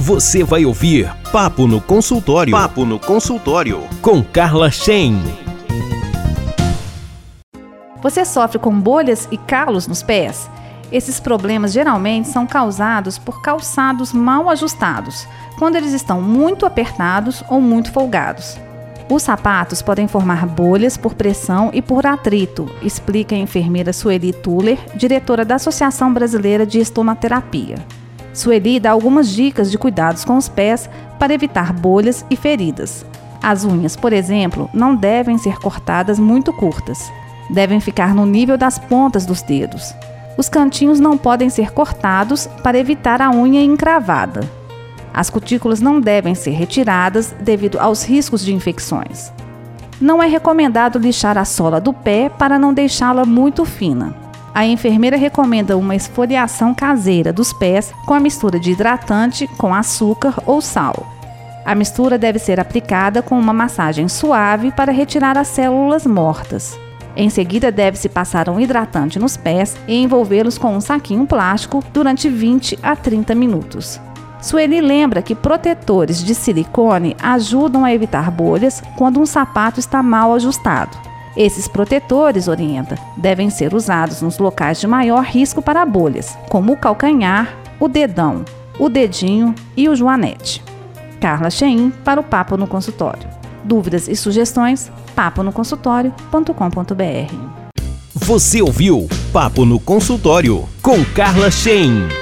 Você vai ouvir Papo no Consultório. Papo no Consultório com Carla Shein. Você sofre com bolhas e calos nos pés? Esses problemas geralmente são causados por calçados mal ajustados, quando eles estão muito apertados ou muito folgados. Os sapatos podem formar bolhas por pressão e por atrito, explica a enfermeira Sueli Tuller, diretora da Associação Brasileira de Estomaterapia. Sueli dá algumas dicas de cuidados com os pés para evitar bolhas e feridas. As unhas, por exemplo, não devem ser cortadas muito curtas. Devem ficar no nível das pontas dos dedos. Os cantinhos não podem ser cortados para evitar a unha encravada. As cutículas não devem ser retiradas devido aos riscos de infecções. Não é recomendado lixar a sola do pé para não deixá-la muito fina. A enfermeira recomenda uma esfoliação caseira dos pés com a mistura de hidratante com açúcar ou sal. A mistura deve ser aplicada com uma massagem suave para retirar as células mortas. Em seguida, deve-se passar um hidratante nos pés e envolvê-los com um saquinho plástico durante 20 a 30 minutos. Sueli lembra que protetores de silicone ajudam a evitar bolhas quando um sapato está mal ajustado. Esses protetores, orienta, devem ser usados nos locais de maior risco para bolhas, como o calcanhar, o dedão, o dedinho e o joanete. Carla Shein para o Papo no Consultório. Dúvidas e sugestões? paponoconsultório.com.br. Você ouviu Papo no Consultório com Carla Shein.